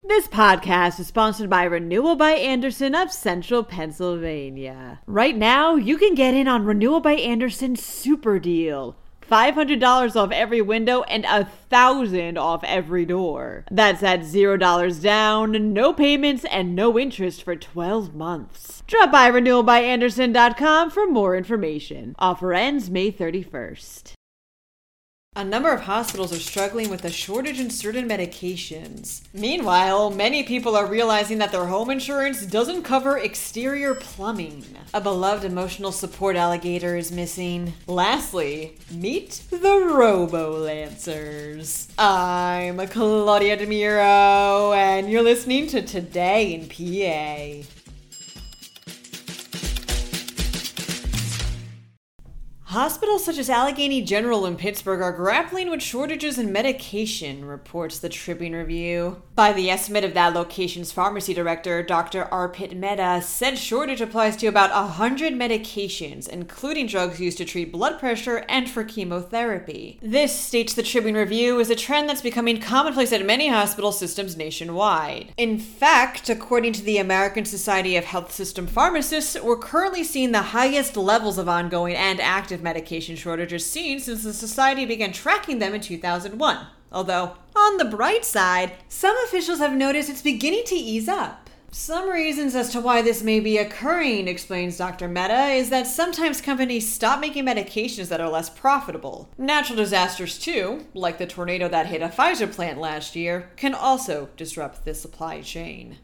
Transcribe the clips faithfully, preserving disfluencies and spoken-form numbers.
This podcast is sponsored by Renewal by Andersen of Central Pennsylvania. Right now, you can get in on Renewal by Andersen's super deal. five hundred dollars off every window and one thousand dollars off every door. That's at zero dollars down, no payments, and no interest for twelve months. Drop by renewal by andersen dot com for more information. Offer ends May thirty-first. A number of hospitals are struggling with a shortage in certain medications. Meanwhile, many people are realizing that their home insurance doesn't cover exterior plumbing. A beloved emotional support alligator is missing. Lastly, meet the Robo-Lancers. I'm Claudia DeMiro, and you're listening to Today in P A. Hospitals such as Allegheny General in Pittsburgh are grappling with shortages in medication, reports the Tribune Review. By the estimate of that location's pharmacy director, Doctor Arpit Mehta, said shortage applies to about one hundred medications, including drugs used to treat blood pressure and for chemotherapy. This, states the Tribune Review, is a trend that's becoming commonplace at many hospital systems nationwide. In fact, according to the American Society of Health System Pharmacists, we're currently seeing the highest levels of ongoing and active medication shortages seen since the society began tracking them in two thousand one. Although, on the bright side, some officials have noticed it's beginning to ease up. Some reasons as to why this may be occurring, explains Doctor Mehta, is that sometimes companies stop making medications that are less profitable. Natural disasters too, like the tornado that hit a Pfizer plant last year, can also disrupt the supply chain.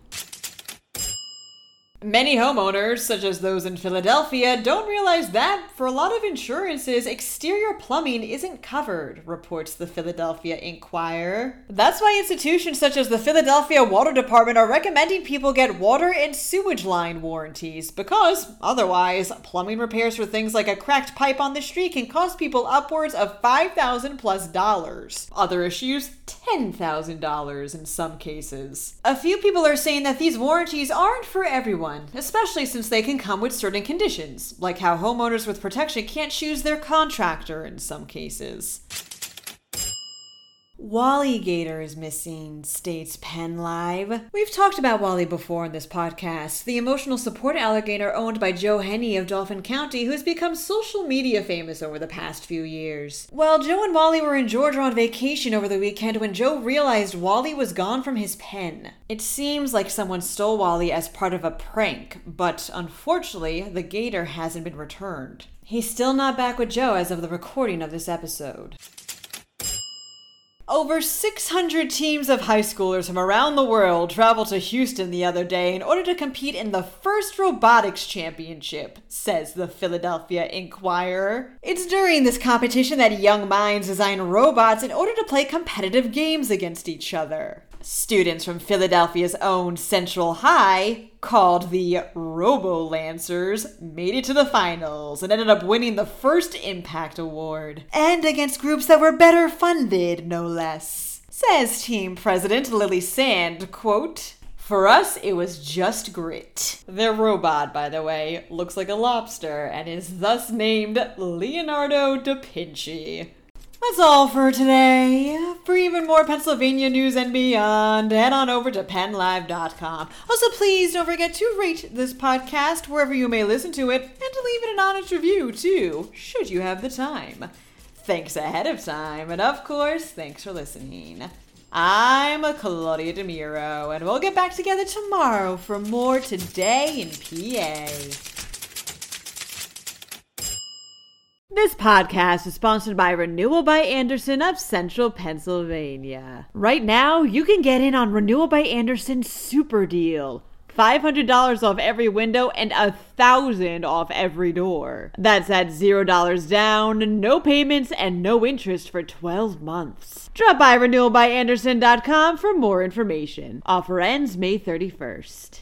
Many homeowners, such as those in Philadelphia, don't realize that, for a lot of insurances, exterior plumbing isn't covered, reports the Philadelphia Inquirer. That's why institutions such as the Philadelphia Water Department are recommending people get water and sewage line warranties, because, otherwise, plumbing repairs for things like a cracked pipe on the street can cost people upwards of five thousand dollars plus dollars. Other issues, ten thousand dollars in some cases. A few people are saying that these warranties aren't for everyone, especially since they can come with certain conditions, like how homeowners with protection can't choose their contractor in some cases. Wally Gator is missing, states Penn Live. We've talked about Wally before in this podcast, the emotional support alligator owned by Joe Henney of Dauphin County, who has become social media famous over the past few years. Well, Joe and Wally were in Georgia on vacation over the weekend when Joe realized Wally was gone from his pen. It seems like someone stole Wally as part of a prank, but unfortunately, the gator hasn't been returned. He's still not back with Joe as of the recording of this episode. Over six hundred teams of high schoolers from around the world traveled to Houston the other day in order to compete in the first robotics championship, says the Philadelphia Inquirer. It's during this competition that young minds design robots in order to play competitive games against each other. Students from Philadelphia's own Central High, called the Robo-Lancers, made it to the finals and ended up winning the first Impact Award. And against groups that were better funded, no less. Says team president Lily Sand, quote, "For us, it was just grit." Their robot, by the way, looks like a lobster and is thus named Leonardo da Vinci. That's all for today. For even more Pennsylvania news and beyond, head on over to penn live dot com. Also, please don't forget to rate this podcast wherever you may listen to it, and to leave it an honest review, too, should you have the time. Thanks ahead of time, and of course, thanks for listening. I'm Claudia DeMiro, and we'll get back together tomorrow for more Today in P A. This podcast is sponsored by Renewal by Andersen of Central Pennsylvania. Right now, you can get in on Renewal by Andersen's super deal. five hundred dollars off every window and one thousand dollars off every door. That's at zero dollars down, no payments, and no interest for twelve months. Drop by renewal by andersen dot com for more information. Offer ends May thirty-first.